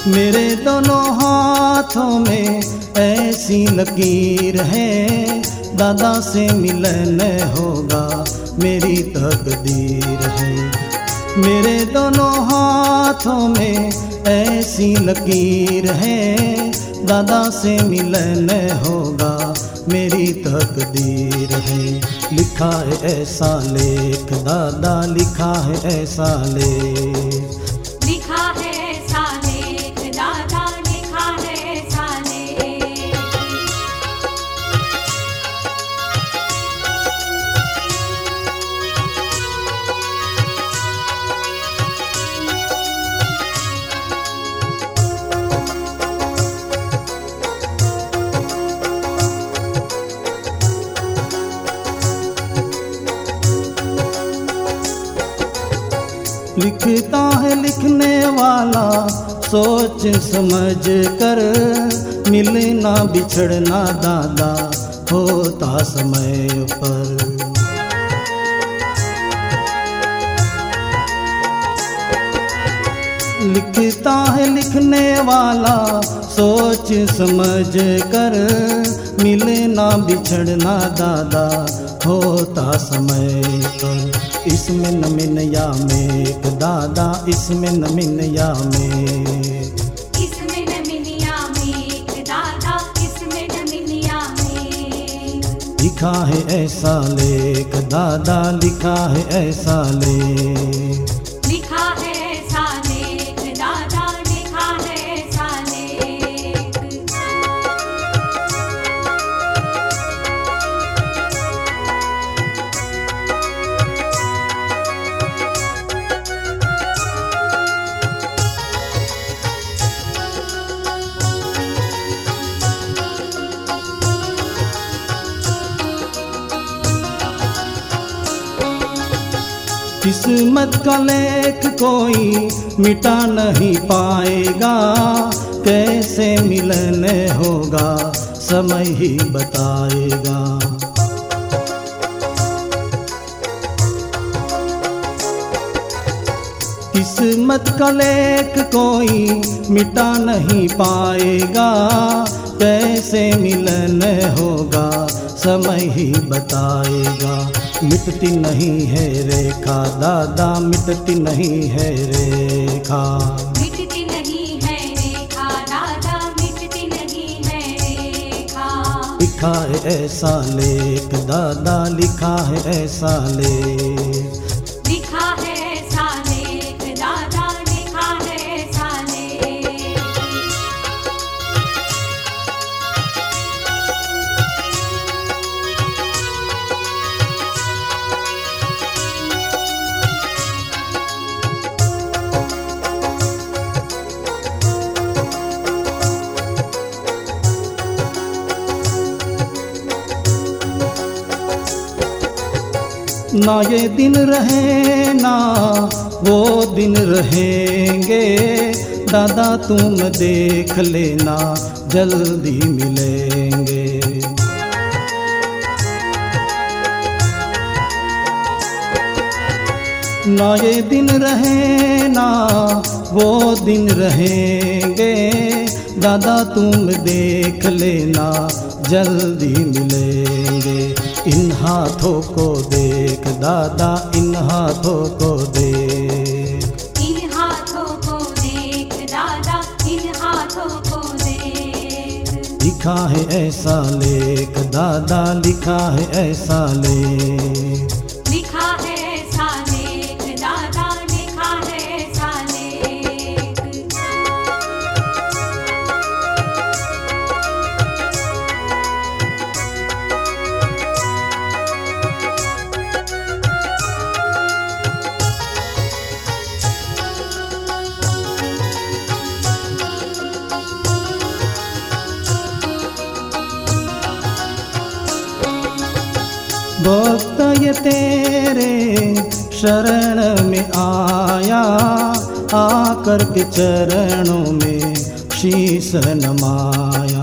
मेरे दोनों हाथों में ऐसी लकीर है, दादा से मिलन होगा मेरी तकदीर है। मेरे दोनों हाथों में ऐसी लकीर है, दादा से मिलन होगा मेरी तकदीर है। लिखा है ऐसा लेख दादा, लिखा है ऐसा लेख, लिखा है ऐसा लेख दादा, लिखा है ऐसा लेख। लिखता है लिखने वाला सोच समझ कर, मिलना बिछड़ना दादा होता समय पर। लिखता है लिखने वाला सोच समझ कर, मिलना बिछड़ना दादा होता समय पर। इसमें न मिन या मेघ दादा, इसमें न मिन या मेघ, इसमें न मिनिया मेघ दादा, इसमें न मिनिया मेघ। लिखा है ऐसा लेख दादा, लिखा है ऐसा लेख, लिखा है ऐसा लेख दादा, लिखा है ऐसा लेख। किस्मत का लेख कोई मिटा नहीं पाएगा, कैसे मिलन होगा समय ही बताएगा। किस्मत का लेख कोई मिटा नहीं पाएगा, कैसे मिलन होगा समय ही बताएगा। मिटती नहीं है रेखा दादा, मिटती नहीं है रेखा, मिटती नहीं है रेखा दादा, मिटती नहीं है रेखा। लिखा है ऐसा लेख दादा, लिखा है ऐसा लेख, लिखा है ऐसा लेख दादा, लिखा है ऐसा लेख। ना ये दिन रहे ना वो दिन रहेंगे, दादा तुम देख लेना जल्दी मिलेंगे। ना ये दिन रहे ना वो दिन रहेंगे, दादा तुम देख लेना जल्दी मिलेंगे। इन हाथों को देख दादा, इन हाथों को देख, इन हाथों को देख दादा, इन हाथों को देख। लिखा है ऐसा लेख दादा, लिखा है ऐसा लेख, लिखा है ऐसा लेख दादा, लिखा है ऐसा लेख। भक्त ये तेरे शरण में आया, आकर के चरणों में शीश नमाया।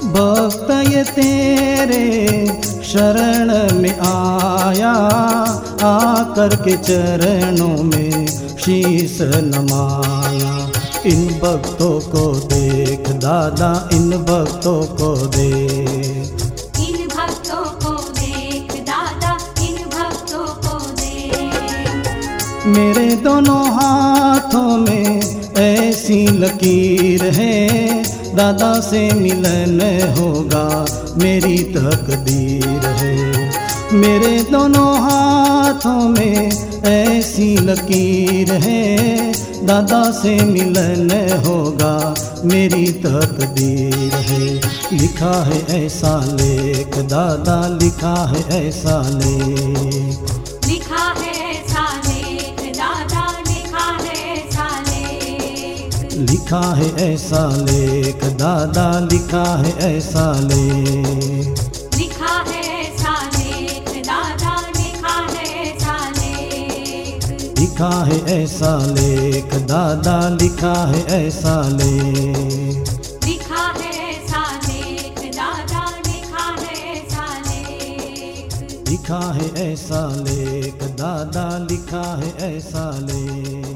भक्त ये तेरे शरण में आया, आकर के चरणों में शीश नमाया। इन भक्तों को देख दादा, इन भक्तों को देख, इन भक्तों को देख दादा, इन भक्तों को देख। मेरे दोनों हाथों में ऐसी लकीर है, दादा से मिलन होगा मेरी तकदीर है। मेरे दोनों हाथों में ऐसी लकीर है, दादा से मिलन होगा मेरी तकदीर है। लिखा है ऐसा लेख दादा, लिखा है ऐसा लेख, लिखा है ऐसा लेख दादा, लिखा है ऐसा लेख। लिखा है ऐसा लेख दादा, लिखा है ऐसा लेख, लिखा है ऐसा लेख दादा, लिखा है ऐसा लेख। लिखा है ऐसा लेख दादा, लिखा है ऐसा लेख, लिखा है ऐसा लेख दादा, लिखा है ऐसा लेख। लिखा है ऐसा लेख दादा, लिखा है ऐसा लेख।